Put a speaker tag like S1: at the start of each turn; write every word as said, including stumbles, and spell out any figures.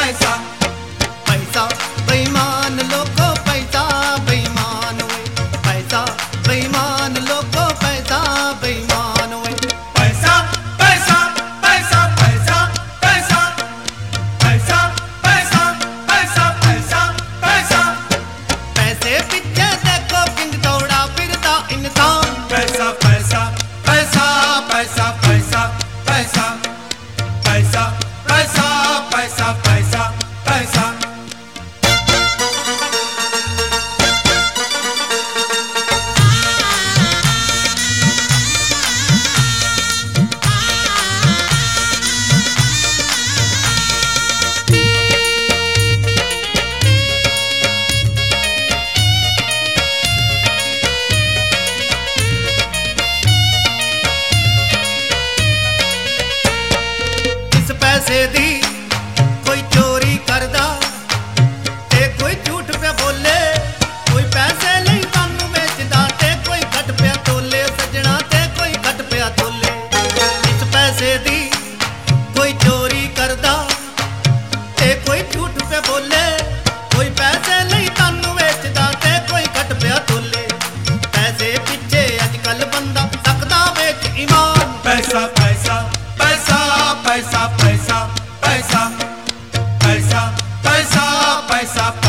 S1: पैसा
S2: पैसा बेईमान लोगों पैसा बेईमान हुए पैसा बेईमान लोगों पैसा बेईमान हुए
S1: पैसा पैसा पैसा पैसा पैसा पैसा पैसा पैसा पैसा पैसा
S2: पैसे पीछे देखो किंग दौड़ा फिरता इंसान
S1: पैसा पैसा पैसा पैसा पैसा पैसा पैसा पैसा पैसा पैसा पैसा
S2: पैसे दी कोई चोरी करदा ते कोई झूठ पे बोले कोई पैसे नहीं कानू बेचदा ते कोई घट पे तोले सजना ते कोई घट पे तोले इस पैसे दी कोई चोरी करदा ते कोई झूठ पे बोले कोई पैसे नहीं कानू बेचदा ते कोई घट पे तोले पैसे पीछे अजकल बंदा सकदा बेच ईमान
S1: पैसा पैसा पैसा पैसा पैसा पैसा पैसा पैसा पैसा